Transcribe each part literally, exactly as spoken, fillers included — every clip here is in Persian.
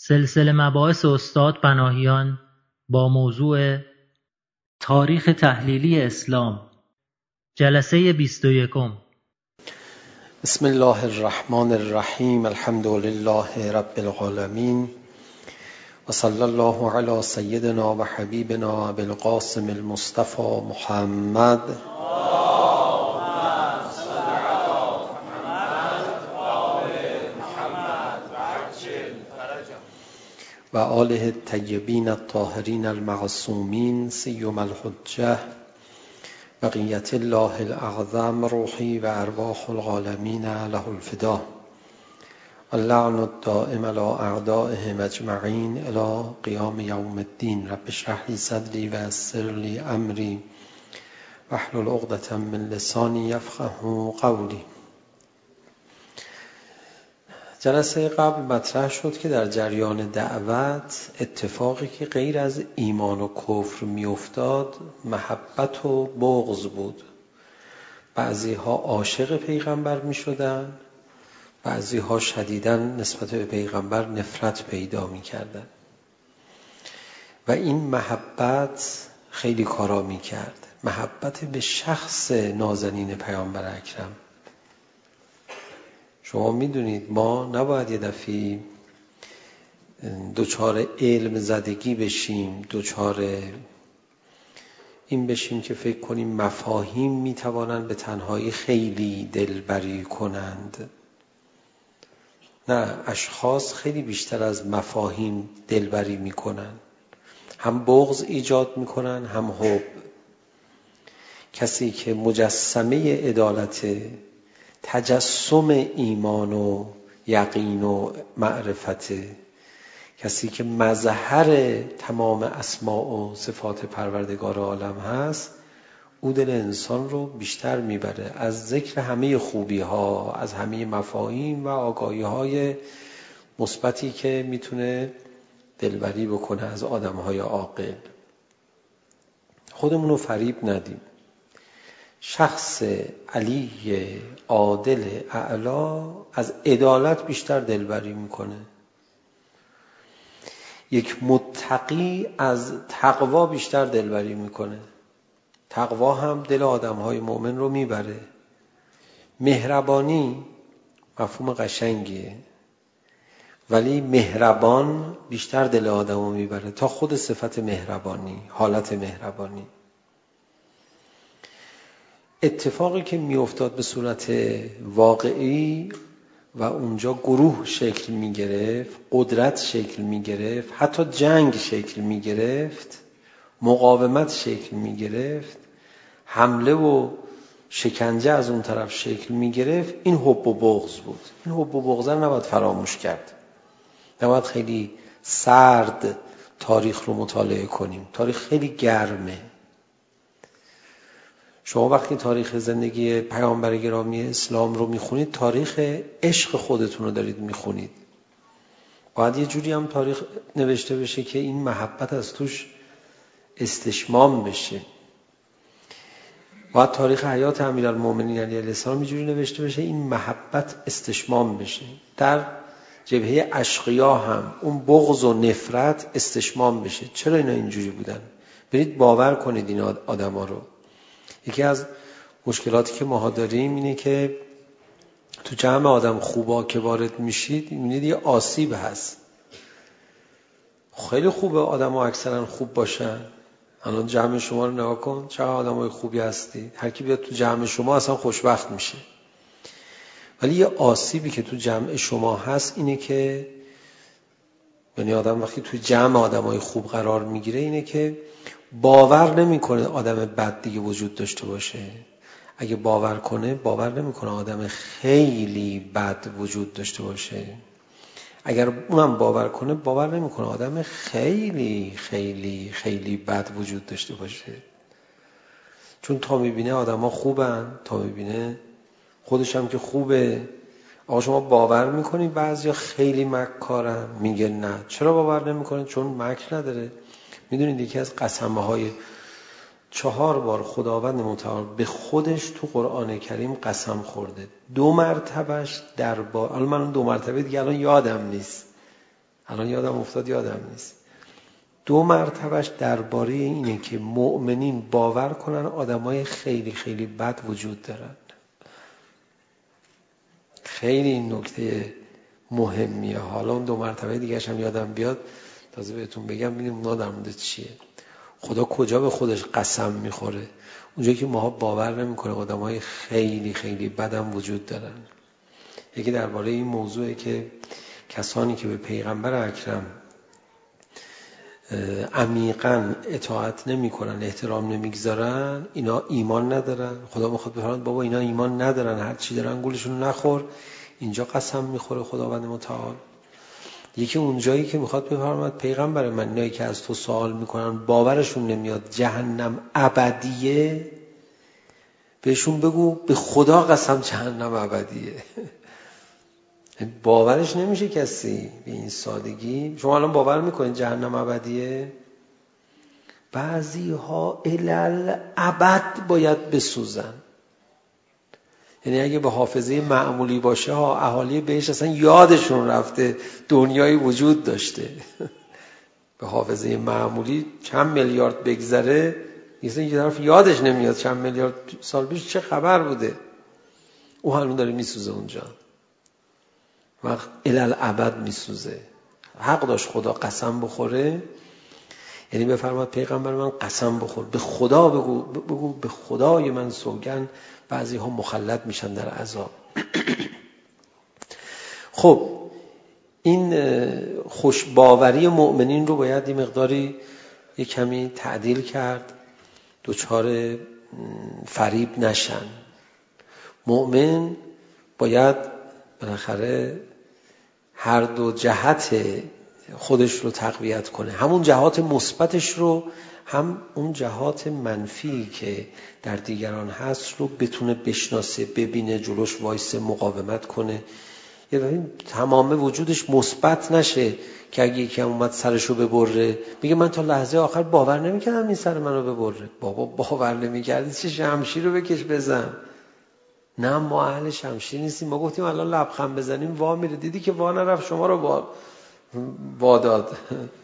سلسله مباحث استاد پناهیان با موضوع تاریخ تحلیلی اسلام، جلسه بیست و یکم. بسم الله الرحمن الرحیم. الحمد لله رب العالمین و صلی الله علی سیدنا و حبیبنا ابوالقاسم المصطفى محمد و آله الطیبین الطاهرین المعصومین سیما الحجة بقیت الله الاعظم روحی و ارواح العالمین له الفدا اللعن الدائم علی اعدائهم اجمعین الی قیام یوم الدین. رب اشرح لی صدری و یسر لی امری واحلل عقدة من لسانی یفقهوا قولی. جلسه قبل مطرح شد که در جریان دعوت اتفاقی که غیر از ایمان و کفر میافتاد محبت و بغض بود. بعضی ها عاشق پیغمبر می شدن، بعضی ها شدیداً نسبت به پیغمبر نفرت پیدا می کردن و این محبت خیلی کارا می کرد. محبت به شخص نازنین پیامبر اکرم. شما میدونید ما نباید یه دفعه دوچار علم زدگی بشیم، دوچار این بشیم که فکر کنیم مفاهیم میتوانند به تنهایی خیلی دلبری کنند. نه، اشخاص خیلی بیشتر از مفاهیم دلبری میکنن. هم بغض ایجاد میکنن، هم حب. کسی که مجسمه عدالت، تجسم ایمان و یقین و معرفت، کسی که مظهر تمام اسماء و صفات پروردگار عالم هست، او دل انسان رو بیشتر میبره از ذکر همه خوبی ها، از همه مفاهیم و آگاهی های مثبتی که میتونه دلبری بکنه از آدم های عاقل. خودمون رو فریب ندیم. شخص علی عادل اعلا از عدالت بیشتر دلبری میکنه. یک متقی از تقوا بیشتر دلبری میکنه. تقوا هم دل آدمهای مؤمن رو میبره. مهربانی مفهوم قشنگیه، ولی مهربان بیشتر دل آدم رو میبره تا خود صفت مهربانی، حالت مهربانی. اتفاقی که میافتاد به صورت واقعی و اونجا گروه شکل میگرفت، قدرت شکل میگرفت، حتی جنگ شکل میگرفت، مقاومت شکل میگرفت، حمله و شکنجه از اون طرف شکل میگرفت، این حب و بغض بود. این حب و بغض رو نباید فراموش کرد. نباید خیلی سرد تاریخ رو مطالعه کنیم. تاریخ خیلی گرمه. شما وقتی تاریخ زندگی پیامبر گرامی اسلام رو میخونید، تاریخ عشق خودتون رو دارید میخونید. باید یه جوری هم تاریخ نوشته بشه که این محبت از توش استشمام بشه. باید تاریخ حیات امیرالمومنین علیه السلام یه جوری نوشته بشه این محبت استشمام بشه. در جبهه اشقیا هم اون بغض و نفرت استشمام بشه. چرا اینا اینجوری بودن؟ برید باور کنید این آدما رو. یکی از مشکلاتی که ما داریم اینه که تو جمع آدم خوبا که وارد میشید میبینید یه آسیب هست. خیلی خوبه آدم ها اکثرا خوب باشن. الان جمع شما رو نگاه کن، چقدر آدم های خوبی هستید. هر کی بیاد تو جمع شما اصلا خوشبخت میشه. ولی یه آسیبی که تو جمع شما هست اینه که یعنی آدم وقتی تو جمع آدم های خوب قرار میگیره اینه که باور نمیکنه آدم بد دیگه وجود داشته باشه. اگه باور کنه باور نمیکنه آدم خیلی بد وجود داشته باشه. اگر اونم باور کنه باور نمیکنه آدم خیلی خیلی خیلی بد وجود داشته باشه. چون تا میبینه آدم ها خوبن، تا میبینه خودش هم که خوبه. آقا شما باور میکنی بعضیا خیلی مکارن؟ میگه نه. چرا باور نمیکنه؟ چون مکر نداره. میدونید یکی از قسمه های چهار بار خداوند متعال به خودش تو قرآن کریم قسم خورده. دو مرتبهش دربار، الان من اون دو مرتبه دیگه الان یادم نیست، الان یادم افتاد یادم نیست. دو مرتبهش درباره اینه که مؤمنین باور کنن آدمای خیلی خیلی بد وجود دارن. خیلی این نکته مهمیه. حالا اون دو مرتبه دیگه‌ش هم یادم بیاد تازه بهتون بگم ببینیم اونا در مورد چیه. خدا کجا به خودش قسم میخوره؟ اونجایی که ماها باور نمیکنه آدمای خیلی خیلی بد هم وجود دارن. یکی درباره این موضوعه که کسانی که به پیغمبر اکرم عمیقاً اطاعت نمیکنن، احترام نمیگذارن، اینا ایمان ندارن. خدا میخواد بفرماید بابا اینا ایمان ندارن، هر چی دارن گولشون نخور. اینجا قسم میخوره خداوند متعال. یکی اونجایی که میخواد بفرماید پیغمبر من اینایی که از تو سوال میکنن باورشون نمیاد جهنم ابدیه، بهشون بگو به خدا قسم جهنم ابدیه. باورش نمیشه کسی به این سادگی. شما الان باور میکنید جهنم ابدیه؟ بعضی ها الالعبد باید بسوزن. یعنی اگه به حافظه معمولی باشه ها اهالی بهش اصلا یادشون رفته دنیایی وجود داشته. به حافظه معمولی چند میلیارد بگذره یه طرف یادش نمیاد چند میلیارد سال پیش چه خبر بوده. او هنوز داره میسوزه اونجا، وقت الالعبد میسوزه. حق داشت خدا قسم بخوره، یعنی بفرماد پیغمبر من قسم بخور، به خدا بگو، بگو به خدای من سوگند بعضی ها مخلد میشن در عذاب. خب این خوشباوری مؤمنین رو باید این مقداری یک کمی تعدیل کرد، دوچار فریب نشن. مؤمن باید بالاخره هر دو جهت خودش رو تقویت کنه، همون جهات مثبتش رو هم اون جهات منفی که در دیگران هست رو بتونه بشناسه، ببینه، جلوش وایسه، مقاومت کنه. یعنی تمام وجودش مثبت نشه که اگه یکی هم اومد سرشو ببره میگه من تا لحظه آخر باور نمیکردم این سر منو ببره. بابا باور نمیکردی چه شمشیر رو بکش بزن. نه ما اهل شمشیر نیستیم. ما گفتیم الان لبخند بزنیم وا میره، دیدی که وا نرفت شما رو وا واداد.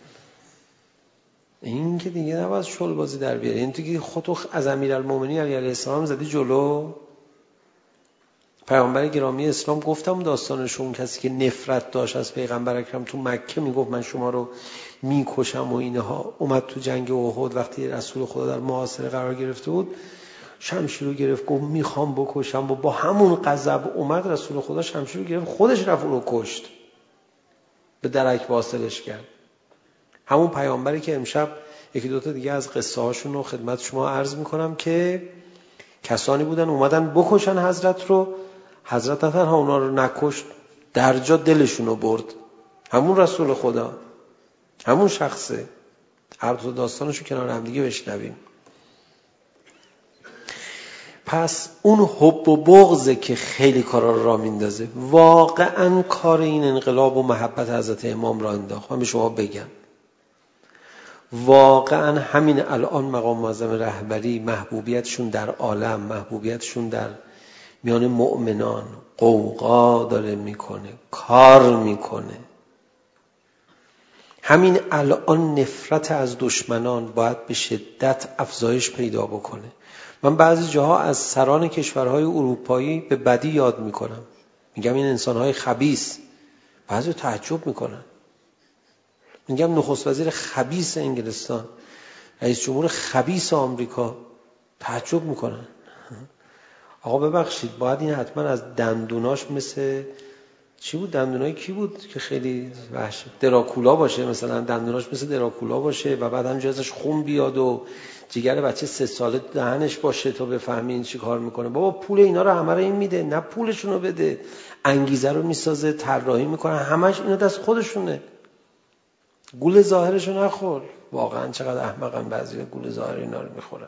این که دیگه نباید شل بازی در بیاره. این تو که خودتو از امیرالمومنین علیه السلام زدی جلو. پیامبر گرامی اسلام گفتم داستانشون، کسی که نفرت داشت از پیغمبر اکرم تو مکه میگفت من شما رو میکشم و اینها، اومد تو جنگ احد وقتی رسول خدا در محاصره قرار گرفته بود شمشیر رو گرفت گفت میخوام بکشم و با همون غضب اومد رسول خدا شمشیر رو گرفت خودش رفت اون رو کشت، به درک واصلش کرد. همون پیامبری که امشب یکی دوتا دیگه از قصه هاشون رو خدمت شما عرض میکنم که کسانی بودن اومدن بکشن حضرت رو، حضرت نه تنها اونا رو نکشت در جا دلشون رو برد. همون رسول خدا، همون شخصه. هر دو داستانشو کنار هم دیگه بشنویم. پس اون حب و بغضه که خیلی کارا رو را میندازه. واقعا کار این انقلاب و محبت حضرت امام را انداخت. من به شما بگم واقعا همین الان مقام معظم رهبری محبوبیتشون در عالم، محبوبیتشون در میان مؤمنان قوقا داره میکنه، کار میکنه. همین الان نفرت از دشمنان باید به شدت افزایش پیدا بکنه. من بعضی جاها از سران کشورهای اروپایی به بدی یاد میکنم، میگم این انسانهای خبیث. بعضی تعجب میکنن، میگم نخست وزیر خبیث انگلستان، رئیس جمهور خبیث آمریکا، تعجب میکنن. آقا ببخشید باید این حتما از دندوناش مثل چی بود؟ دندونای کی بود که خیلی وحش دراکولا باشه، مثلا دندوناش مثل دراکولا باشه و بعد همینجا ازش خون بیاد و جگر بچه سه ساله دهنش باشه تا بفهمی این چی کار میکنه. بابا پول اینا رو همه رو این میده، نه پولشون رو بده، انگیزه رو میسازه، طراحی میکنه، همش اینا دست خودشونه. گول ظاهرشو نخور. واقعا چقدر احمقن بعضیا گول ظاهر اینا رو میخورن.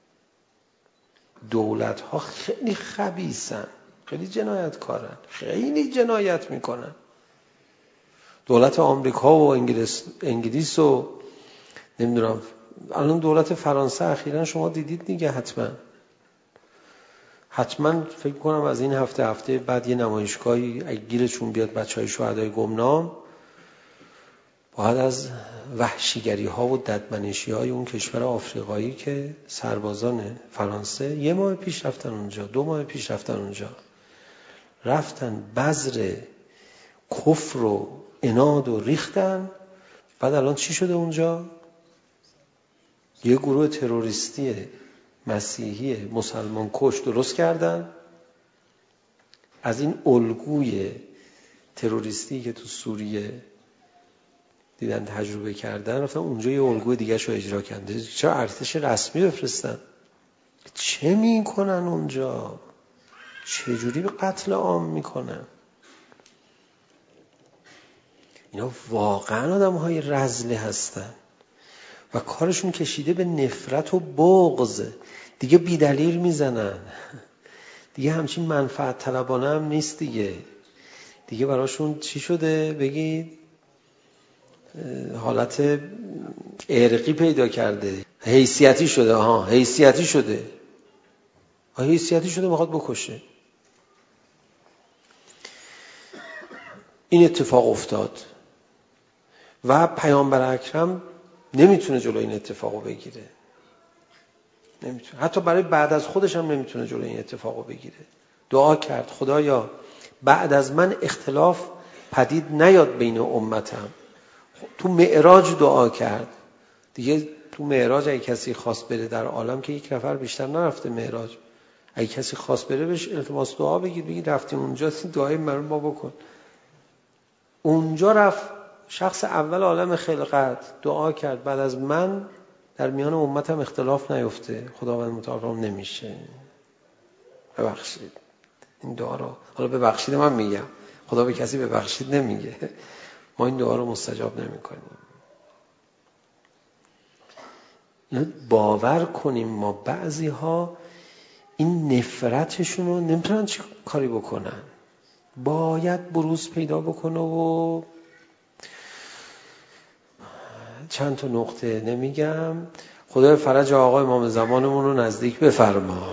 دولت ها خیلی خبیثن، خیلی جنایتکارن، خیلی جنایت میکنن. دولت آمریکا و انگلیس انگلیس و نمیدونم الان دولت فرانسه اخیراً شما دیدید دیگه، حتما حتما فکر کنم از این هفته هفته بعد یه نمایشگاهی اگه گیرشون بیاد بچهای شهدای گمنام باید از وحشیگری ها و ددمنشی های اون کشور آفریقایی که سربازان فرانسه یه ماه پیش رفتن اونجا، دو ماه پیش رفتن اونجا، رفتن بذر کفر و عناد و ریختن. بعد الان چی شده اونجا؟ یه گروه تروریستی مسیحی مسلمان کش درست کردن. از این الگوی تروریستی که تو سوریه دیدن تجربه کردن، رفتن اونجا یه الگوی دیگه شو اجرا کردن. چرا ارتش رسمی بفرستن؟ چه میکنن اونجا؟ چه جوری به قتل عام میکنن؟ اینا واقعا آدم های رذلی هستن و کارشون کشیده به نفرت و بغض. دیگه بیدلیل میزنن، دیگه همچین منفعت طلبانه هم نیست دیگه. دیگه براشون چی شده؟ بگید حالت ارقی پیدا کرده، حیثیتی شده. ها حیثیتی شده ها حیثیتی شده میخواد بکشه. این اتفاق افتاد و پیامبر اکرم نمیتونه جلوی این اتفاقو بگیره، نمیتونه. حتی برای بعد از خودش هم نمیتونه جلوی این اتفاقو بگیره. دعا کرد خدایا بعد از من اختلاف پدید نیاد بین امتم. تو معراج دعا کرد دیگه. تو معراج اگه کسی خواست بره در عالم که یک نفر بیشتر نرفته معراج، اگه کسی خواست بره بهش التماس دعا بگیر، بگید رفتیم اونجا دعای من ما بکن. اونجا رفت شخص اول عالم خلقت دعا کرد بعد از من در میان امتم اختلاف نیفته. خداوند متعال نمیشه. ببخشید این دعا رو، حالا ببخشید من میگم، خدا به کسی ببخشید نمیگه. ما این دعا رو مستجاب نمی کنیم. باور کنیم ما بعضی ها این نفرتشون رو نمیتونن چه کاری بکنن، باید بروز پیدا بکنه. و چند تا نقطه نمیگم، خدای فرج آقا امام زمانمون رو نزدیک بفرما.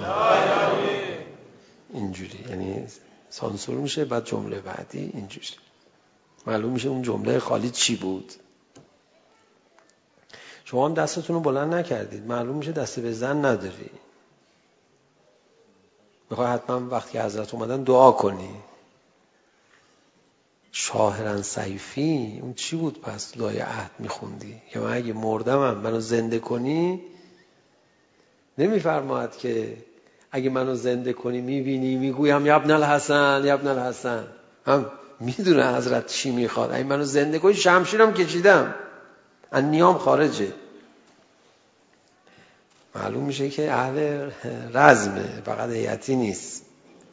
اینجوری یعنی سانسور میشه، بعد جمله بعدی اینجوری معلوم میشه اون جمله خالی چی بود. شما هم دستتون رو بلند نکردید، معلوم میشه دست به زن نداری. میخوای حتما وقتی حضرت اومدن دعا کنی. شاهرن سیفی اون چی بود پس دعای عهد میخوندی؟ که من اگه مردمم منو زنده کنی، نمیفرماید که اگه منو زنده کنی میبینی میگویم یا ابن الحسن یا ابن الحسن. هم میدونه حضرت چی میخواد. اگه منو زنده کنی شمشیرم کشیدم، ان نیام خارجه. معلوم میشه که اهل رزمه، فقط هیئتی نیست.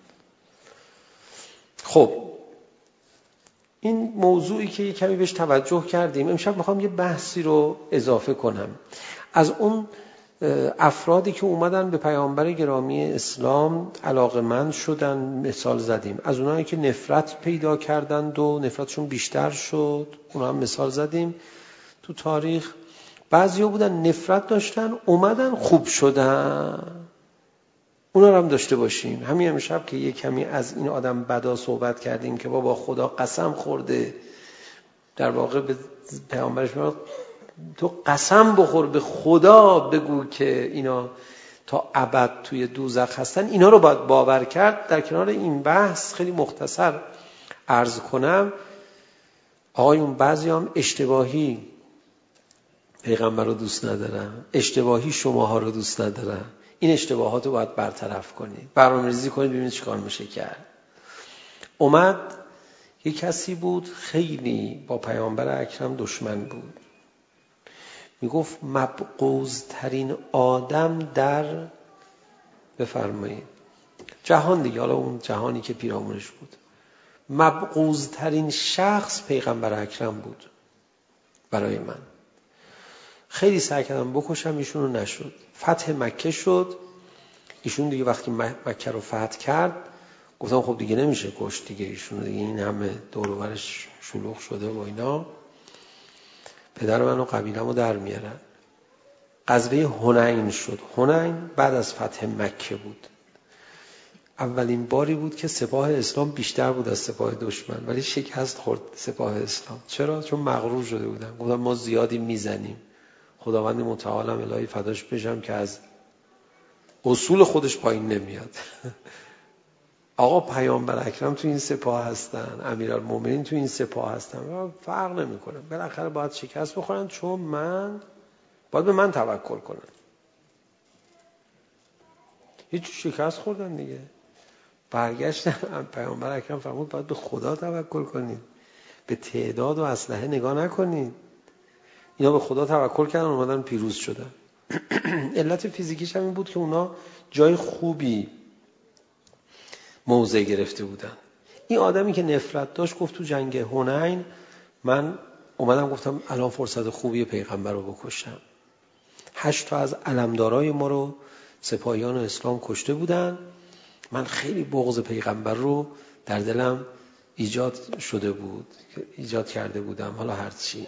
خب این موضوعی که یه کمی بهش توجه کردیم، امشب میخوام یه بحثی رو اضافه کنم. از اون افرادی که اومدن به پیامبر گرامی اسلام علاقه‌مند شدن مثال زدیم. از اونایی که نفرت پیدا کردند و نفرتشون بیشتر شد، اونا هم مثال زدیم تو تاریخ. بعضیا بودن نفرت داشتن اومدن خوب شدن، اونا رو هم داشته باشیم. همین امشب که یه کمی از این آدم بدا صحبت کردیم که بابا خدا قسم خورده، در واقع به پیامبرش میگه تو قسم بخور به خدا بگو که اینا تا ابد توی دوزخ هستن. اینا رو باید باور کرد. در کنار این بحث خیلی مختصر عرض کنم، آقایون بعضی هم اشتباهی پیغمبر رو دوست ندارن، اشتباهی شماها رو دوست ندارن. این اشتباهات رو باید برطرف کنید، برنامه‌ریزی کنید، ببینید چیکار میشه کرد. اومد یه کسی بود خیلی با پیامبر اکرم دشمن بود، میگفت مبغوض‌ترین آدم در بفرمایید جهان دیگه، حالا اون جهانی که پیرامونش بود، مبغوض‌ترین شخص پیغمبر اکرم بود برای من. خیلی سعی کردم بکشم ایشون رو، نشد. فتح مکه شد، ایشون دیگه وقتی مکه رو فتح کرد گفتم خب دیگه نمیشه کشت دیگه ایشون دیگه، این همه دور و برش شلوغ شده و اینا، پدر من و قبیله‌مو در میارن. غزوه حنین شد. حنین بعد از فتح مکه بود. اولین باری بود که سپاه اسلام بیشتر بود از سپاه دشمن، ولی شکست خورد سپاه اسلام. چرا؟ چون مغرور شده بودن، گفتن ما زیادی میزنیم. خداوند متعالم الهی فداش بشم که از اصول خودش پایین نمیاد. آقا پیامبر اکرم تو این سپاه هستن، امیرالمومنین تو این سپاه هستن، فرق نمیکنه، بالاخره باید شکست بخورن چون من باید به من توکل کنن. هیچ شکست خوردن دیگه. برگشتن پیامبر اکرم فرمود باید به خدا توکل کنید، به تعداد و اسلحه نگاه نکنید. اینا به خدا توکل کردن، اومدن پیروز شدن. علت فیزیکیش هم این بود که اونا جای خوبی موضع گرفته بودن. این آدمی که نفرت داشت گفت تو جنگ حنین من اومدم گفتم الان فرصت خوبیه پیغمبر رو بکشم. هشت تا از علمدارای ما رو سپاهیان اسلام کشته بودن. من خیلی بغض پیغمبر رو در دلم ایجاد شده بود، ایجاد کرده بودم، حالا هرچی.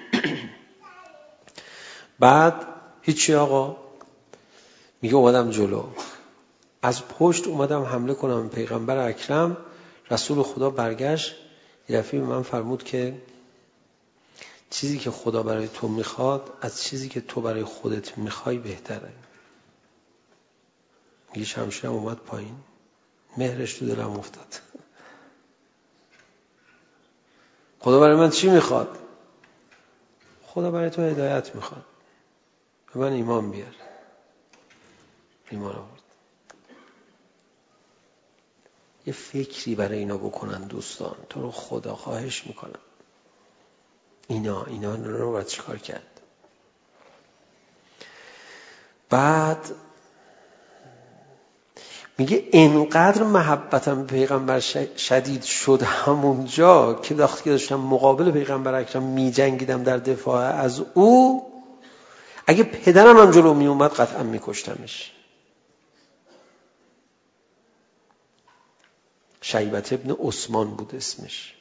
بعد هیچی آقا، میگه اومدم جلو، از پشت اومدم حمله کنم پیغمبر اکرم. رسول خدا برگشت یه دفعه به من فرمود که چیزی که خدا برای تو میخواد از چیزی که تو برای خودت میخوای بهتره. میگه شمشیرم اومد پایین، مهرش تو دلم افتاد. خدا برای من چی میخواد؟ خدا برای تو هدایت میخواد، به من ایمان بیار. ایمان آورد. یه فکری برای اینا بکنن دوستان، تو رو خدا خواهش میکنم. اینا اینا رو باید چیکار کرد؟ بعد میگه اینقدر محبتم به پیغمبر شدید شد همونجا که وقتی که داشتم مقابل پیغمبر اکرم می جنگیدم در دفاع از او، اگه پدرم هم جلو می اومد قطعا می کشتمش. شیبت ابن عثمان بود اسمش.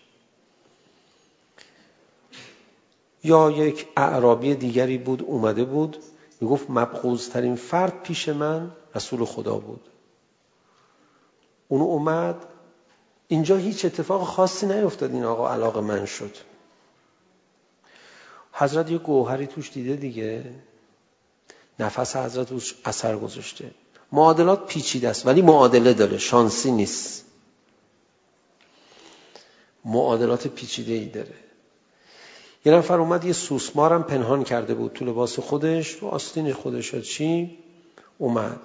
یا یک اعرابی دیگری بود اومده بود میگفت مبغوض‌ترین فرد پیش من رسول خدا بود. اون اومد اینجا، هیچ اتفاق خاصی نیفتاد، این آقا علاقه من شد. حضرت یه گوهری توش دیده دیگه، نفس حضرت توش اثر گذاشته. معادلات پیچیده است ولی معادله داره، شانسی نیست. معادلات پیچیده ای داره. یه نفر اومد یه سوسمارم پنهان کرده بود تو لباس خودش، تو آستین خودش ها چی اومد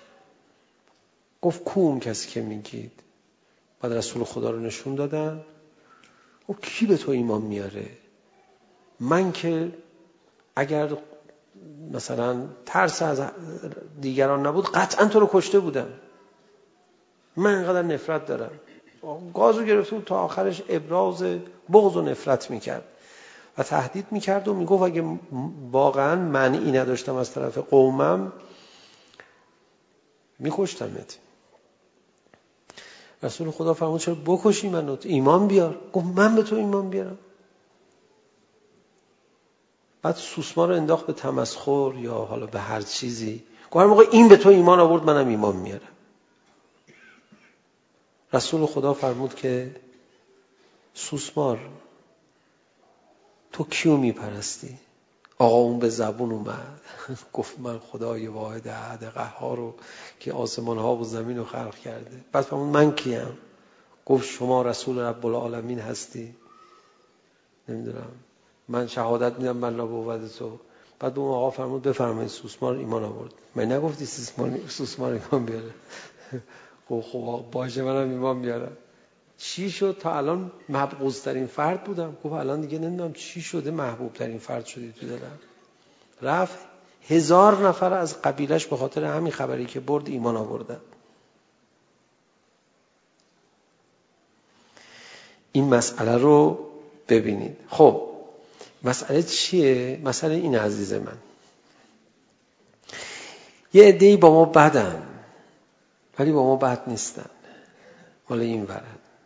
گفت کو اون کسی که میگید؟ بعد رسول خدا رو نشون دادن. او کی به تو ایمان میاره؟ من که اگر مثلا ترس از دیگران نبود قطعا تو رو کشته بودم. من اینقدر نفرت دارم. گازو گرفته بود تا آخرش ابراز بغض و نفرت میکرد و تهدید میکرد و میگفت اگه واقعا معنی نداشتم از طرف قومم میکشتمت. رسول خدا فرمود چرا بکشی منو؟ ایمان بیار. گفت من به تو ایمان بیارم؟ بعد سوسمار رو انداخت به تمسخر یا حالا به هر چیزی. گفت هر موقع این به تو ایمان آورد منم ایمان میارم. رسول خدا فرمود که سوسمار تو کیو میپرستی؟ آقا اون به زبون اومد گفت من خدای واحد احد قهار رو که آسمان ها و زمین رو خلق کرده. بعد فرمود من کیم؟ گفت شما رسول رب العالمین هستی. نمیدونم، من شهادت میدم من نبوت تو. بعد اون آقا فرمود بفرمایید. سوسمار ایمان آورد. من نگفتی سوسمار سوسمار ایمان بیاره؟ گفت خب باشه منم ایمان بیارم. چی شد؟ تا الان مبغوض ترین فرد بودم. گفت الان دیگه نمیدونم چی شده محبوب ترین فرد شدی تو دلم. رفت هزار نفر از قبیلش به خاطر همین خبری که برد ایمان آوردن. این مسئله رو ببینید. خب مسئله چیه؟ مسئله این عزیز من، یه عده‌ای با ما بدن ولی با ما بد نیستن، مال این ورد.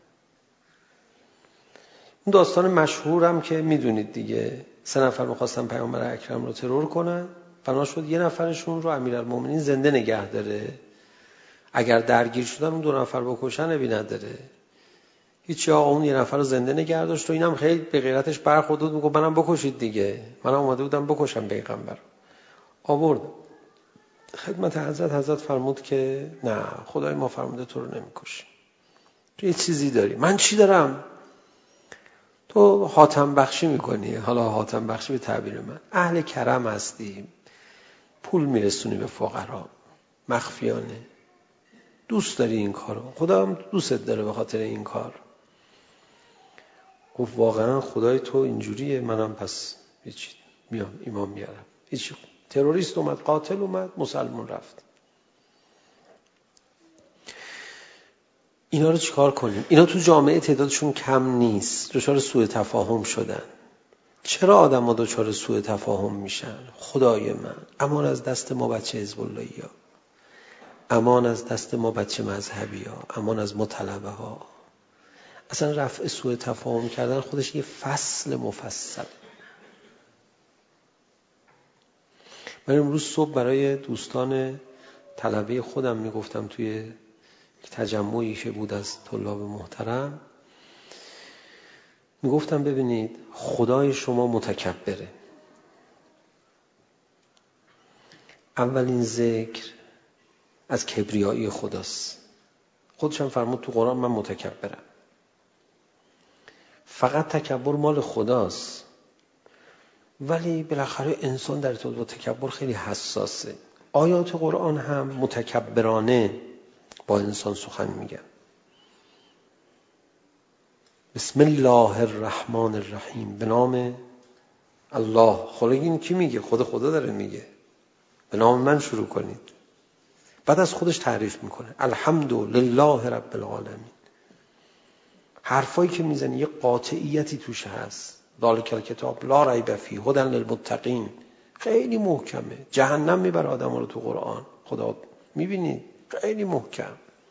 اون داستان مشهورم که میدونید دیگه، سه نفر میخواستن پیامبر اکرم رو ترور کنن، بنا شد یه نفرشون رو امیرالمومنین زنده نگه داره. اگر درگیر شدن اون دو نفر بکشن ابی نداره. هیچی آقا اون یه نفر رو زنده نگه داشت و اینم خیلی به غیرتش برخورد بود، میگه منم بکشید دیگه، منم اومده بودم بکشم پیغمبر. آورد خدمت حضرت، حضرت فرمود که نه، خدای ما فرموده تو رو نمیکشیم، تو یه چیزی داری. من چی دارم؟ تو حاتم بخشی میکنی. حالا حاتم بخشی به تعبیر من اهل کرم هستی، پول میرسونی به فقرا مخفیانه، دوست داری این کارو، خدا هم دوستت داره به خاطر این کار. گفت واقعا خدای تو اینجوریه، منم پس هیچ میام ایمان میارم. هیچ تروریست اومد، قاتل اومد، مسلمان رفت. اینا رو چیکار کنیم؟ اینا تو جامعه تعدادشون کم نیست، دچار سوء تفاهم شدن. چرا آدم‌ها دچار سوء تفاهم میشن؟ خدای من امان از دست ما بچه حزب اللهی‌ها، امان از دست ما بچه مذهبی‌ها، امان از ما طلبه ها. اصلا رفع سوء تفاهم کردن خودش یه فصل مفصل. من امروز صبح برای دوستان طلبه خودم میگفتم توی تجمعی که بود از طلاب محترم، میگفتم ببینید خدای شما متکبره. اولین ذکر از کبریایی خداست. خودش هم فرمود تو قرآن من متکبرم. فقط تکبر مال خداست، ولی بالاخره انسان در ارتباط با تکبر خیلی حساسه. آیات قرآن هم متکبرانه با انسان سخن میگن. بسم الله الرحمن الرحیم، به نام الله. خدا این کی میگه؟ خود خدا داره میگه به نام من شروع کنید. بعد از خودش تعریف میکنه الحمد لله رب العالمین. حرفایی که میزنی یه قاطعیتی توش هست. ذالک الکتاب لا ریب فیه هدی للمتقین، خیلی محکمه. جهنم میبره آدم رو تو قرآن. خدا میبینید خیلی محکم.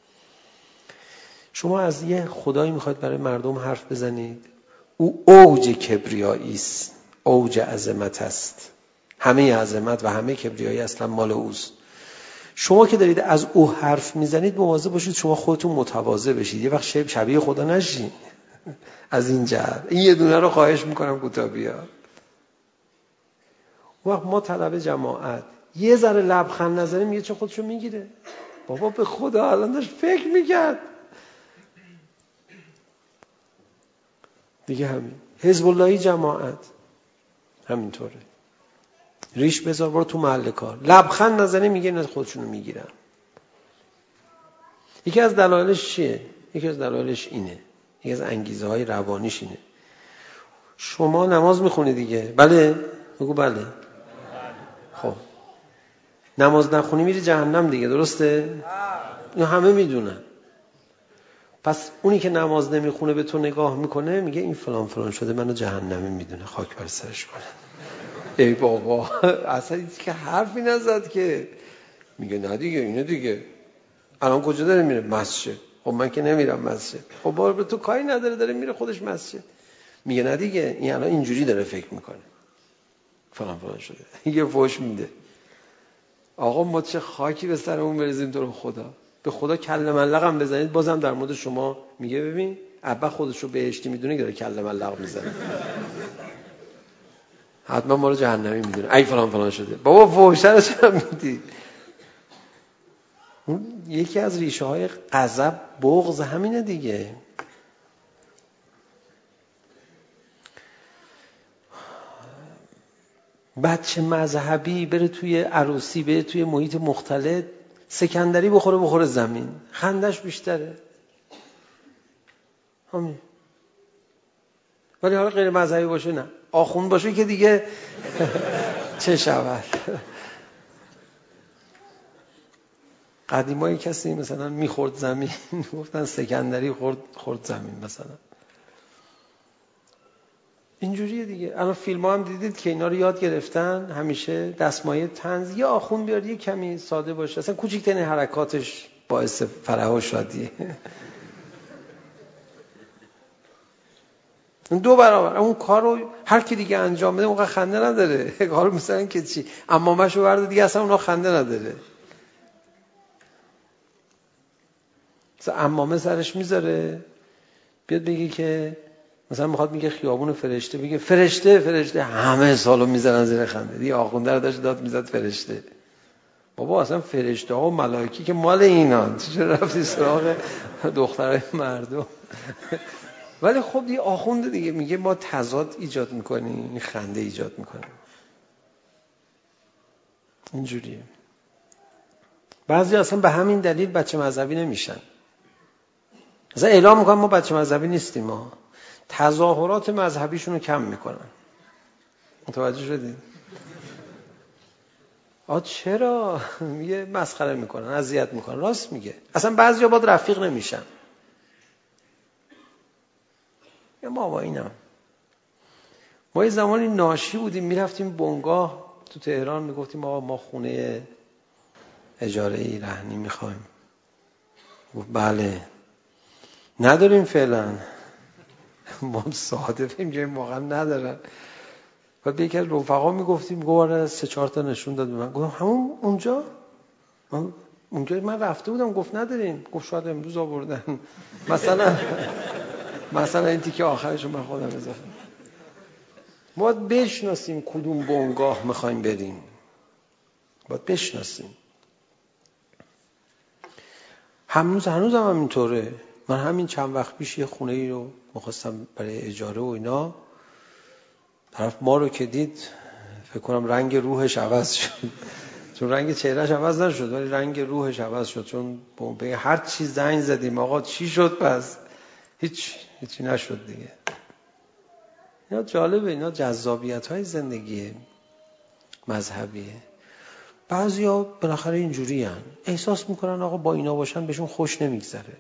شما از یه خدایی میخواید برای مردم حرف بزنید، او اوج کبریایی است، اوج عظمت است. همه عظمت و همه کبریایی اصلا مال اوست. شما که دارید از او حرف میزنید مواظب باشید شما خودتون متواضع بشید، یه وقت شبیه خدا نشین. از این جهت این یه دونه رو خواهش میکنم کوتاه بیا. وقت ما طلبه جماعت یه ذره لبخند نزنیم میگه چه خودشو میگیره. بابا به خدا الان داشت فکر میکرد دیگه. همین حزب اللهی جماعت همینطوره. ریش بذار برو تو محل کار، لبخند نزنی میگه نه خودشونو میگیرن. یکی از دلایلش چیه؟ یکی از دلایلش اینه، یکی از انگیزه های روانیش اینه. شما نماز میخونی دیگه؟ بله؟ بگو بله. خب نماز نخونی میری جهنم دیگه، درسته؟ اینو همه میدونن. پس اونی که نماز نمیخونه به تو نگاه میکنه میگه این فلان فلان شده منو جهنمی میدونه، خاک بر سرش کنه. ای بابا اصلا هیچ که حرفی نزد که. میگه نه دیگه اینه دیگه. الان کجا داره میره؟ مسجد. خب من که نمیرم مسجد. خب بابا به تو کاری نداره، داره میره خودش مسجد. میگه نه دیگه این الان اینجوری داره فکر میکنه فلان فلان شده. یه فوش میده. آقا ما چه خاکی به سرمون بریزیم تو رو خدا. به خدا کله ملقم بزنید بازم در مورد شما میگه ببین ابا خودشو بهشتی میدونه داره کله ملق میزنه، حتما ما رو جهنمی میدونه، ای فلان فلان شده. بابا فوشه رو چرا میدی؟ یکی از ریشه های غضب بغض همینه دیگه. بچه مذهبی بره توی عروسی، بره توی محیط مختلط، سکندری بخوره بخوره زمین، خندش بیشتره. همین. ولی حالا غیر مذهبی باشه نه، آخوند باشه که دیگه چه شود. قدیمایی کسی مثلا میخورد زمین گفتن سکندری خورد خورد زمین مثلا. اینجوریه دیگه. الان فیلم ها هم دیدید که اینا رو یاد گرفتن، همیشه دستمایه طنز یا آخوند بیاد یه کمی ساده باشه، اصلا کوچکترین حرکاتش باعث فرح و شادیه. دو برابر اون کارو هر کی دیگه انجام بده اونقدر خنده نداره. کارو مثلا که چی عمامه‌شو برده دیگه اصلا اونها خنده نداره. مثلا عمامه سرش میذاره بیاد بگه که مثلا میخواد میگه خیابون فرشته، بگه فرشته فرشته، همه سالو میزنن زیر خنده. دیگه آخونده رو داشت داد میزد فرشته. بابا اصلا فرشته ها و ملائکی که مال اینان، چرا رفتی سراغ دخترای مردم؟ ولی خب دیگه آخونده دیگه میگه ما تضاد ایجاد میکنیم، این خنده ایجاد میکنیم. اینجوریه. بعضی اصلا به همین دلیل بچه مذهبی نمیشن. اصلا اعلام میکنن ما بچه مذهبی نیستیم، ما تظاهرات مذهبیشون رو کم میکنن. متوجه شدید؟ آ چرا؟ میگه مسخره میکنن، اذیت میکنن. راست میگه. اصلا بعضیا باید رفیق نمیشن. یا ما با اینم ما یه زمانی ناشی بودیم، میرفتیم بنگاه تو تهران، میگفتیم آقا ما خونه اجاره ای رهنی میخوایم. گفت بله. نداریم فعلا. ما ساده فهمیم که واقعا ندارن. بعد به یکی از رفقا میگفتیم، گواره سه چهار تا نشون داد به من. گفتم همون اونجا؟ من اونجا من رفته بودم. گفت نداریم. گفت شاید امروز آوردن. مثلا مثلا این تیکه آخرشو من خودم اضافه. ما باید بشناسیم کدوم بنگاه میخوایم بریم. باید بشناسیم. هنوز هنوز هم همینطوره. من همین چند وقت پیش یه خونه ای رو می‌خواستم برای اجاره و اینا، طرف ما رو که دید فکر کنم رنگ روحش عوض شد. چون رنگ چهرهش عوض نشد ولی رنگ روحش عوض شد. چون به هر چی زنگ زدیم آقا چی شد، پس هیچ هیچی نشد دیگه. اینا جالبه، اینا جذابیت‌های زندگی مذهبیه. بعضیا بالاخره اینجوری هن. احساس میکنن آقا با اینا باشن بهشون خوش نمیگذره.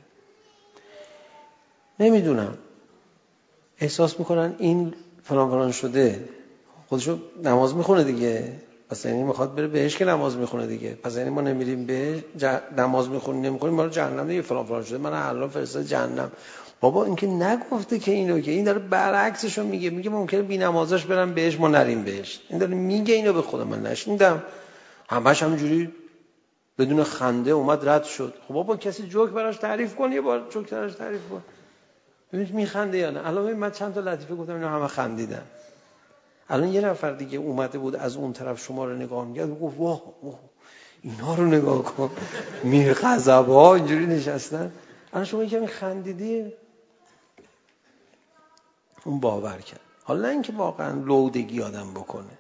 نمیدونم. احساس میکنن این فلان فلان شده، خودشو نماز میخونه دیگه، پس یعنی میخواد بره بهش که نماز میخونه دیگه، پس یعنی ما نمیریم به ج... نماز میخونیم نمیخونیم ما رو جهنم دیگه، فلان فلان شده، من الله فرستاد جهنم. بابا این که نگفته که اینو، که این داره برعکسشو میگه. میگه ممکنه بی نمازاش برم بهش ما نریم بهش. این داره میگه اینو، به خدا من نشنیدم. همش همینجوری بدون خنده اومد رد شد. خب بابا کسی جوک براش تعریف کن، یه بار جوک براش تعریف کن ببینید میخنده یا نه. الان من چند تا لطیفه گفتم اینا همه خندیدن. الان یه نفر دیگه اومده بود از اون طرف شما رو نگاه می‌کرد و گفت واه واه اینا رو نگاه کن، میر غضب‌ها اینجوری نشستن. الان شما یکمی خندیدی، اون باور کرد. حالا نه اینکه واقعا لودگی آدم بکنه،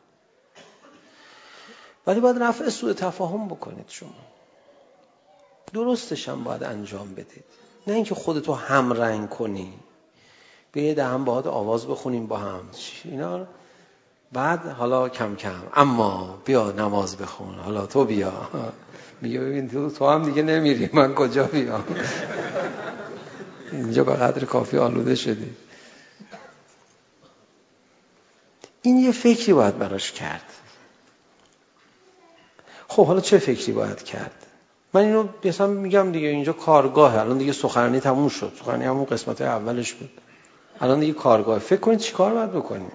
ولی باید رفع سوء تفاهم بکنید. شما درستش هم باید انجام بدید، نه اینکه خودتو هم رنگ کنی، بیاید هم باهات آواز بخونیم با هم اینا. بعد حالا کم کم اما بیا نماز بخون، حالا تو بیا. میگه ببین تو تو هم دیگه نمیری، من کجا بیام؟ اینجا به قدر کافی آلوده شدی. این یه فکری باید براش کرد. خب حالا چه فکری باید کرد؟ من اینو مثلا میگم دیگه، اینجا کارگاه، الان دیگه سخنرانی تموم شد، سخنرانی همون قسمت اولش بود، الان دیگه کارگاه. فکر کنید چی کار باید بکنیم؟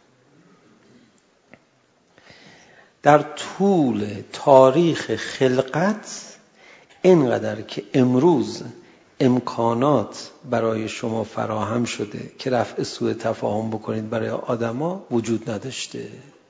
در طول تاریخ خلقت اینقدر که امروز امکانات برای شما فراهم شده که رفع سوء تفاهم بکنید برای آدما وجود نداشته.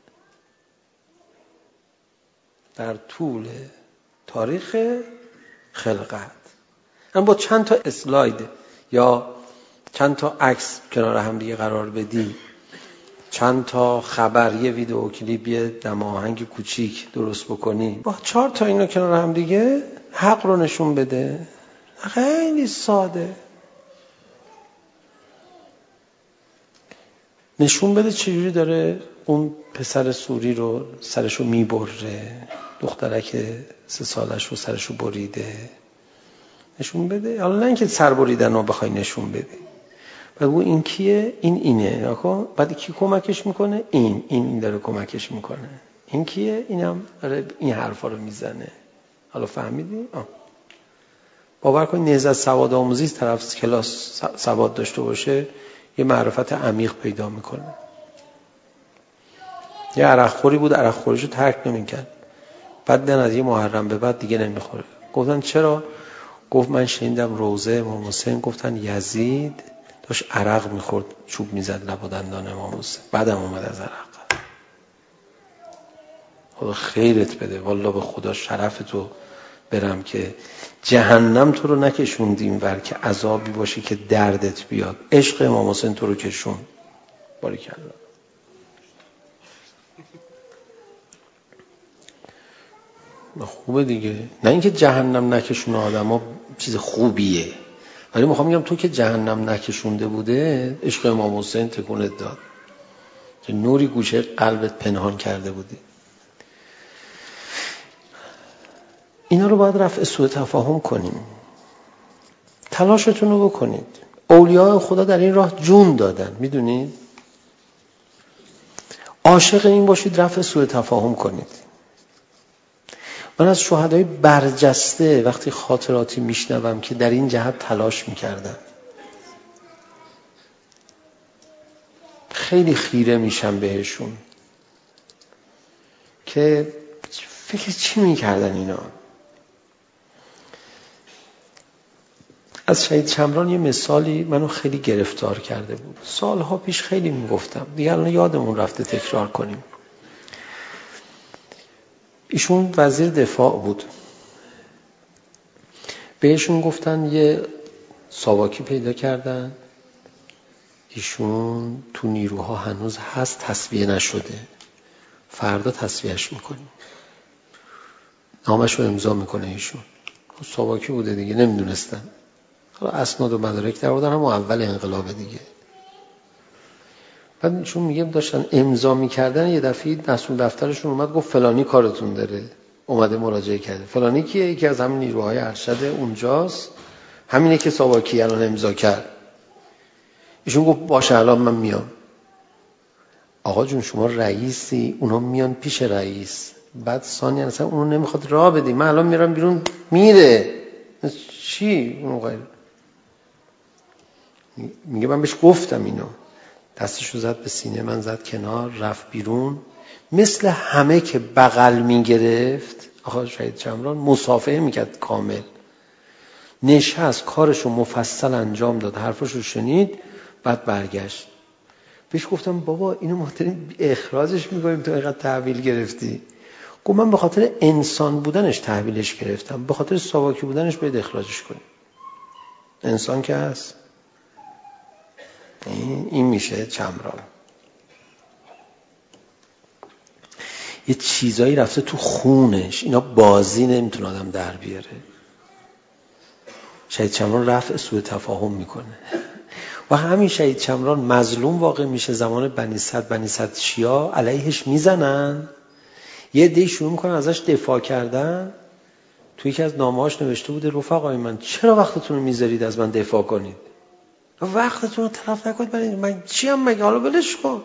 در طول تاریخ خلقت. من با چند تا اسلاید یا چند تا عکس کنار هم دیگه قرار بدی، چند تا خبر، یه ویدیو کلیپ، یه دماهنگ کوچیک درست بکنی، با چهار تا اینو کنار هم دیگه حق رو نشون بده. خیلی ساده نشون بده چجوری داره اون پسر سوری رو سرشو میبره، دخترک سه سالش رو سرشو بریده. نشون بده. حالا نه اینکه سر بریدن رو بخوای نشون بدی، بگو این کیه، این اینه، نکن. بعد کی کمکش میکنه؟ این این داره کمکش میکنه. این کیه؟ اینم داره این حرفا رو میزنه. حالا فهمیدی؟ آه. باور کن نهضت سواد آموزی طرف کلاس سواد داشته باشه، یه معرفت عمیق پیدا میکنه. یه عرقخوری بود، عرقخوریشو ترک نمیکرد، بعد نه از یه محرم به بعد دیگه نمیخوره. گفتن چرا؟ گفت من شنیدم روضه امام حسین گفتن یزید داشت عرق میخورد، چوب میزد لب و دندان امام حسین، بعدم اومد از عرق. خدا خیرت بده، والله به خدا شرفتو برم که جهنم تو رو نکشوندیم ور که عذابی باشه که دردت بیاد. عشق امام حسین تو رو کشون. باریکلا. خوبه دیگه، نه اینکه جهنم نکشونه آدما چیز خوبیه، ولی میخوام بگم تو که جهنم نکشونده بوده عشق امام حسین تکونت داد، که نوری گوشه قلبت پنهان کرده بودی. اینا رو باید رفع سوء تفاهم کنیم. تلاشتون رو بکنید. اولیاء خدا در این راه جون دادن، میدونید؟ عاشق این باشید رفع سوء تفاهم کنید. من از شهدای برجسته وقتی خاطراتی میشنوم که در این جهت تلاش میکردن، خیلی خیره میشم بهشون که فکر چی میکردن اینا. از شهید شمران یه مثالی منو خیلی گرفتار کرده بود. سالها پیش خیلی میگفتم، دیگه الان یادمون رفته تکرار کنیم. ایشون وزیر دفاع بود. بهشون گفتن یه ساواکی پیدا کردن، ایشون تو نیروها هنوز هست، تصفیه نشده، فردا تصفیهش میکنیم. نامش رو امضا میکنه ایشون. ساواکی بوده دیگه، نمیدونستن. حالا اسناد و مدارک در آوردن، هم اول انقلاب دیگه. بعد چون میگم داشتن امضا میکردن، یه دفعه مسئول دفترشون اومد گفت فلانی کارتون داره، اومده مراجعه کرده. فلانی کیه؟ یکی از همین نیروهای ارشد اونجاست، همینه که ساواکی الان امضا کرد. ایشون گفت باشه الان من میام. آقا جون شما رئیسی، اونا میان پیش رئیس، بعد ثانیه اصلا اونو نمیخواد راه بدی، من الان میرم بیرون، میره چی؟ اونو غیر میگه من بهش گفتم اینو. دستشو زد به سینه من، زد کنار، رفت بیرون. مثل همه که بغل میگرفت، آقا شهید شمران مصافحه میکرد کامل، نشست کارشو مفصل انجام داد، حرفشو شنید، بعد برگشت. بهش گفتم بابا اینو ما داریم اخراجش میکنیم، تو اینقدر تحویل گرفتی. گفت من به خاطر انسان بودنش تحویلش گرفتم، به خاطر ساواکی بودنش باید اخراجش کنیم. انسان که هست. این میشه چمران. یه چیزایی رفته تو خونش، اینا بازی نمیتونه آدم در بیاره. شهید شمران رفع سوء تفاهم میکنه و همین شهید شمران مظلوم واقع میشه زمان بنی صد. بنی صد شیعه علیهش میزنن، یه عده‌ای شروع میکنن ازش دفاع کردن. توی یکی از نامه‌هاش نوشته بوده رفقای من چرا وقتتون رو میذارید از من دفاع کنید؟ وقتتون رو تلف نکنید برای من چی هم مگه، حالا ولش کن.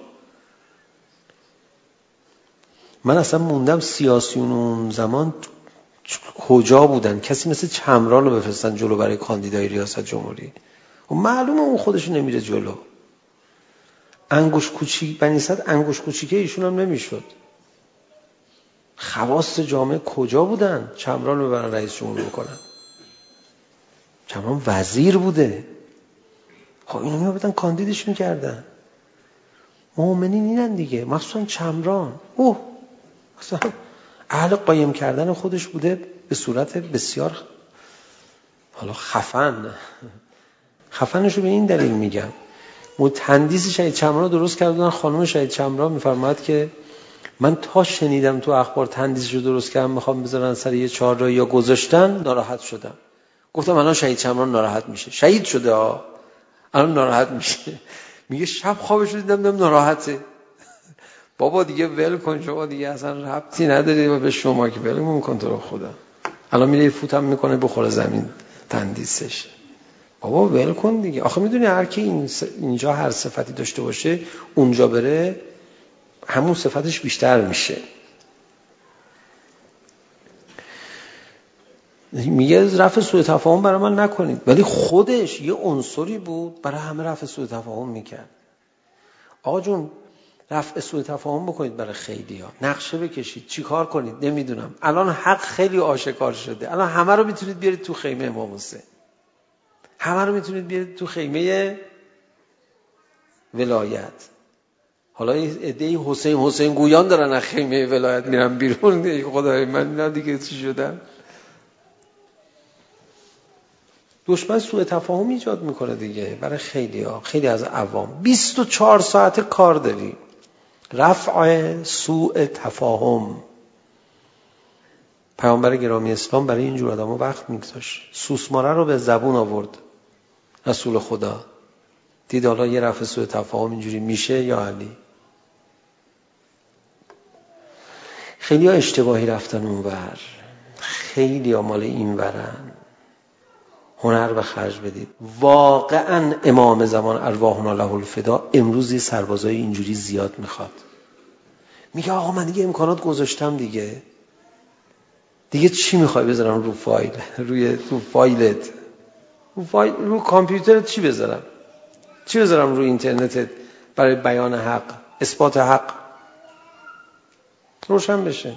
من اصلا موندم سیاسیون اون زمان کجا بودن، کسی مثل چمران رو بفرستن جلو برای کاندیدای ریاست جمهوری و معلومه اون خودش نمیره جلو. انگوش کوچیک بنی صد، انگوش کوچیکه ایشون هم نمیشد. خواص جامعه کجا بودن چمران رو ببرن رئیس جمهور بکنن؟ چمران وزیر بوده، خب اینو میابدن کاندیدش میکردن. مؤمنین اینن دیگه، مخصوصا چمران. اوه اصلا اهل قایم کردن خودش بوده به صورت بسیار حالا خفن. خفنشو به این دلیل میگم، تندیس شهید شمران درست کردن. خانم شهید شمران میفرماید که من تا شنیدم تو اخبار تندیسشو درست کردن میخوام بذارن سر یه چهارراهی یا گذاشتن، ناراحت شدم. گفتم الان شهید شمران ناراحت میشه، شهید شده ها، الان ناراحت میشه. میگه شب خوابش رو دیدم دم ناراحته. بابا دیگه ول کن، شما دیگه اصلا ربطی نداری و به شما که ول کن تو رو خدا. الان میره فوتم میکنه بخوره زمین تندیسش. بابا ول کن دیگه. آخه میدونی هر کی این س... اینجا هر صفتی داشته باشه اونجا بره همون صفتش بیشتر میشه. میگه رفع سوء تفاهم برای من نکنید، ولی خودش یه عنصری بود برای همه رفع سوء تفاهم میکرد. آقا جون رفع سوء تفاهم بکنید برای خیلی ها، نقشه بکشید، چی کار کنید نمیدونم. الان حق خیلی آشکار شده، الان همه رو میتونید بیارید تو خیمه امام حسین، همه رو میتونید بیارید تو خیمه ولایت. حالا ایده حسین حسین گویان دارن از خیمه ولایت میرن بیرون. خدای من نه دیگه چی شدن. دشمن سوء تفاهم ایجاد میکنه دیگه برای خیلی ها، خیلی از عوام. بیست و چهار ساعت کار داریم رفع سوء تفاهم. پیامبر گرامی اسلام برای اینجور آدم‌ها وقت میگذاشت، سوسماره رو به زبون آورد رسول خدا. دید حالا یه رفع سوء تفاهم اینجوری میشه یا علی. خیلی ها اشتباهی رفتن اونور، خیلی ها مال این ورن. هنر به خرج بدید. واقعا امام زمان ارواحنا له الفدا امروزی سربازای اینجوری زیاد میخواد. میگه آقا من دیگه امکانات گذاشتم دیگه، دیگه چی میخوای بذارم رو فایل، روی رو فایلت، رو فایل، رو کامپیوترت چی بذارم، چی بذارم رو اینترنتت برای بیان حق، اثبات حق روشن بشه.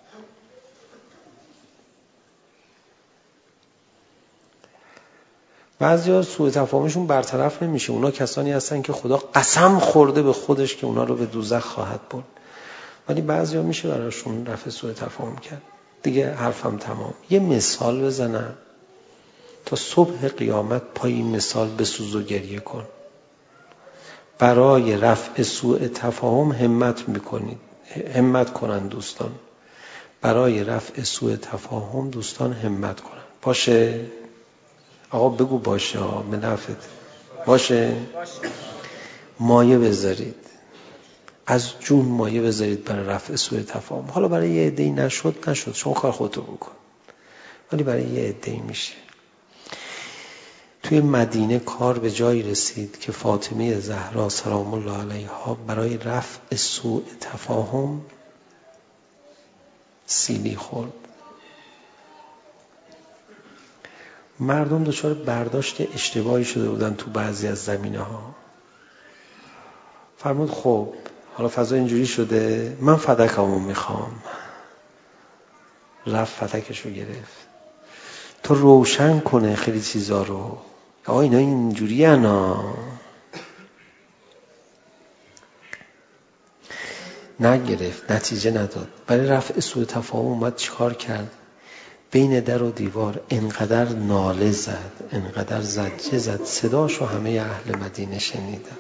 بعضیا سوء تفاهمشون برطرف نمیشه. اونا کسانی هستن که خدا قسم خورده به خودش که اونا رو به دوزخ خواهد برد، ولی بعضیا میشه براشون رفع سوء تفاهم کرد. دیگه حرفم تمام. یه مثال بزنم تا صبح قیامت پای این مثال بسوز و گریه کن. برای رفع سوء تفاهم همت میکنید، همت کنن دوستان. برای رفع سوء تفاهم دوستان همت کنن. باشه آقا بگو باشه ها، به نفعت باشه. مایه بذارید، از جون مایه بذارید برای رفع سوء تفاهم. حالا برای یه عده‌ای نشد نشد، شما کار خودتو بکن، ولی برای یه عده‌ای میشه. توی مدینه کار به جایی رسید که فاطمه زهرا سلام الله علیها برای رفع سوء تفاهم سیلی خورد. مردم دچار برداشت اشتباهی شده بودن تو بعضی از زمینه ها. فرمود خب حالا فضا اینجوری شده، من فدکمو میخوام. رفت فدکشو گرفت تو روشن کنه خیلی چیزا رو. آقا اینا اینجوری انا نگرفت، نتیجه نداد. برای رفع سوء تفاهم اومد چیکار کرد؟ بین در و دیوار انقدر ناله زد، انقدر زجه زد، صداشو همه اهل مدینه شنیدن.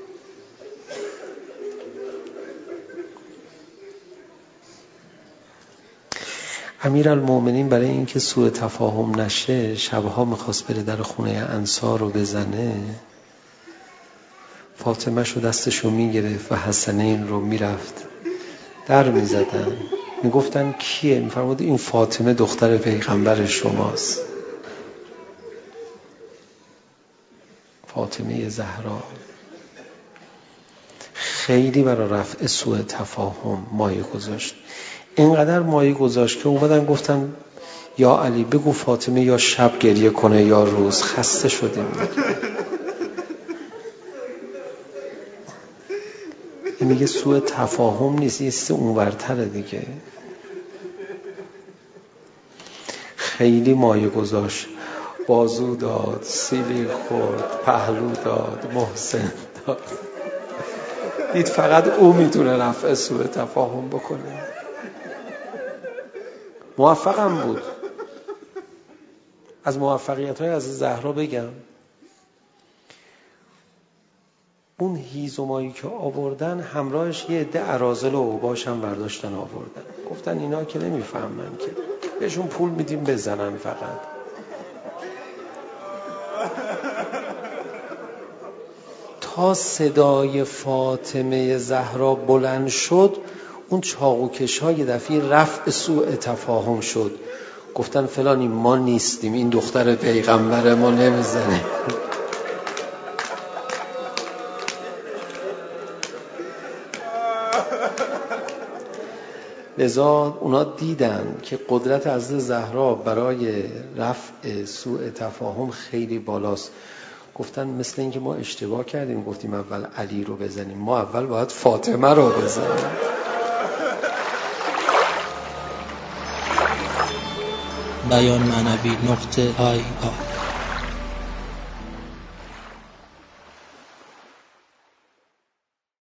امیرالمومنین برای اینکه سوء تفاهم نشه شبها میخواست بره در خونه انصار رو بزنه. فاطمه شو دستشو میگرفت و حسنین رو میرفت در میزدن، میگفتن کیه؟ میفرمود این فاطمه دختر پیغمبر شماست، فاطمه زهرا. خیلی برای رفع سوء تفاهم مایه گذاشت، اینقدر مایه گذاشت که اومدن گفتن یا علی بگو فاطمه یا شب گریه کنه یا روز، خسته شدیم. این میگه سوء تفاهم نیست، یه چیز اونورتره دیگه. خیلی مایه گذاشت، بازو داد، سیلی خورد، پهلو داد، محسن داد. دید فقط او میتونه رفع سوء تفاهم بکنه. موفقم بود. از موفقیت‌های از زهرا بگم، اون هیزمایی که آوردن همراهش یه عده اراذل و اوباش هم برداشتن آوردن. گفتن اینا که نمیفهمن که، بهشون پول میدیم بزنن فقط. تا صدای فاطمه زهرا بلند شد، اون چاقوکش ها یه دفعه رفع سوء تفاهم شد. گفتن فلانی ما نیستیم، این دختر پیغمبر ما نمیزنه. لذا اونا دیدن که قدرت حضرت زهرا برای رفع سوء تفاهم خیلی بالاست. گفتن مثل اینکه ما اشتباه کردیم گفتیم اول علی رو بزنیم، ما اول باید فاطمه رو بزنیم. بیان معنوی نقطه آی آر